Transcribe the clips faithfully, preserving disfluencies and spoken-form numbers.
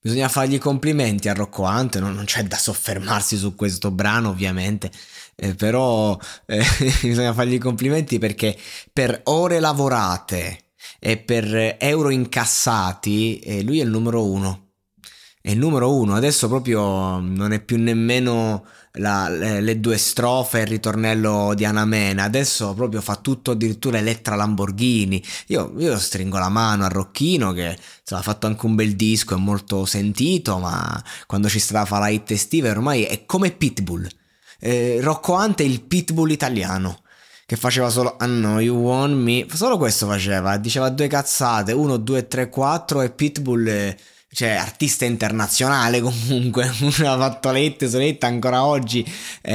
bisogna fargli i complimenti a Rocco Hunt, non, non c'è da soffermarsi su questo brano ovviamente, eh, però eh, bisogna fargli i complimenti perché per ore lavorate e per euro incassati eh, lui è il numero uno. È il numero uno, adesso proprio non è più nemmeno la- le, le due strofe e il ritornello di Anamena, adesso proprio fa tutto addirittura Elettra Lamborghini. Io, io stringo la mano a Rocchino che insomma, ha fatto anche un bel disco, è molto sentito, ma quando ci sarà fa la hit estiva ormai è come Pitbull. Eh, Rocco Hunt è il Pitbull italiano. Che faceva solo I know you want me. Solo questo faceva. Diceva due cazzate. Uno, due, tre, quattro. E Pitbull. eh, Cioè, artista internazionale comunque. Uno ha fatto le hit su hit ancora oggi.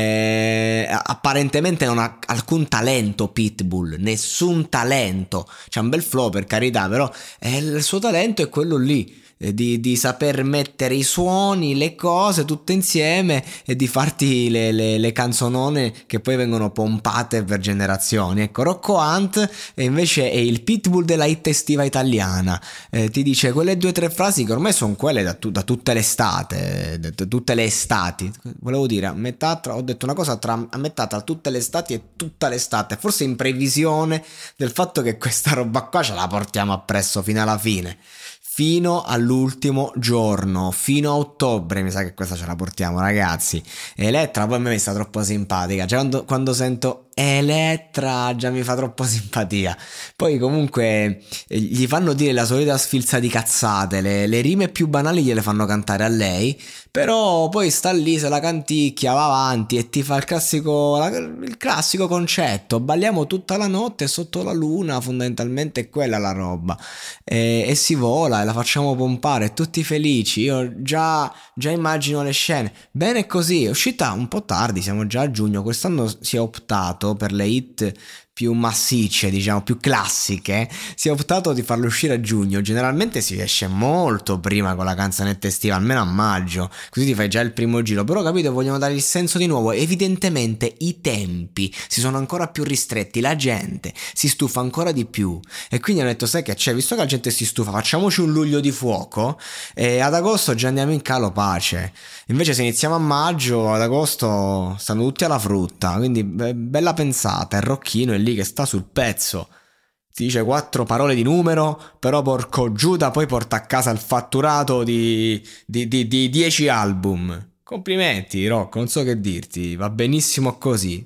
eh, apparentemente non ha alcun talento. Pitbull. Nessun talento. C'ha un bel flow per carità. Però eh, il suo talento è quello lì. eh, Di, di saper mettere i suoni, le cose tutte insieme e di farti le, le, le canzonone che poi vengono pompate per generazioni. Ecco, Rocco Hunt è invece è il Pitbull della hit estiva italiana. Eh, ti dice quelle due o tre frasi che ormai sono quelle da, tu- da tutte le estate, da, da tutte le estati. Volevo dire, a metà tra, ho detto una cosa tra a metà tra tutte le estati e tutta l'estate, forse in previsione del fatto che questa roba qua ce la portiamo appresso fino alla fine. Fino all'ultimo giorno, fino a ottobre, mi sa che questa ce la portiamo, ragazzi. Elettra poi a me mi sta troppo simpatica. Cioè, quando, quando sento Elettra già mi fa troppo simpatia. Poi comunque eh, gli fanno dire la solita sfilza di cazzate, le, le rime più banali gliele fanno cantare a lei, però poi sta lì, se la canticchia, va avanti e ti fa il classico, la- il classico concetto. Balliamo tutta la notte sotto la luna, fondamentalmente è quella la roba. E, e si vola e la facciamo pompare, tutti felici. Io già, già immagino le scene. Bene così, è uscita un po' tardi, siamo già a giugno. Quest'anno si è optato per le hit più massicce, diciamo più classiche, si è optato di farlo uscire a giugno. Generalmente si esce molto prima con la canzonetta estiva, almeno a maggio, così ti fai già il primo giro. Però capito, vogliono dare il senso di nuovo. Evidentemente i tempi si sono ancora più ristretti, la gente si stufa ancora di più e quindi hanno detto sai che c'è, visto che la gente si stufa, facciamoci un luglio di fuoco e ad agosto già andiamo in calo pace. Invece se iniziamo a maggio, ad agosto stanno tutti alla frutta, quindi be- bella pensata, il Rocchino è lì che sta sul pezzo, ti dice quattro parole di numero, però porco Giuda poi porta a casa il fatturato di, di, di, di dieci album. Complimenti Rocco, non so che dirti, va benissimo così.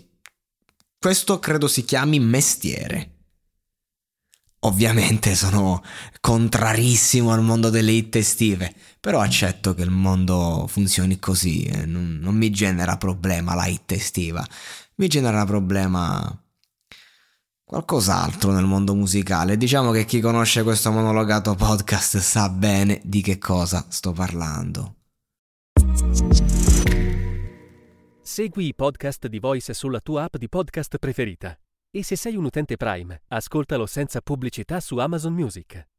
Questo credo si chiami mestiere. Ovviamente sono contrarissimo al mondo delle hit estive, però accetto che il mondo funzioni così, eh, non, non mi genera problema la hit estiva, mi genera problema qualcos'altro nel mondo musicale. Diciamo che chi conosce questo monologato podcast sa bene di che cosa sto parlando. Segui i podcast di Voice sulla tua app di podcast preferita. E se sei un utente Prime, ascoltalo senza pubblicità su Amazon Music.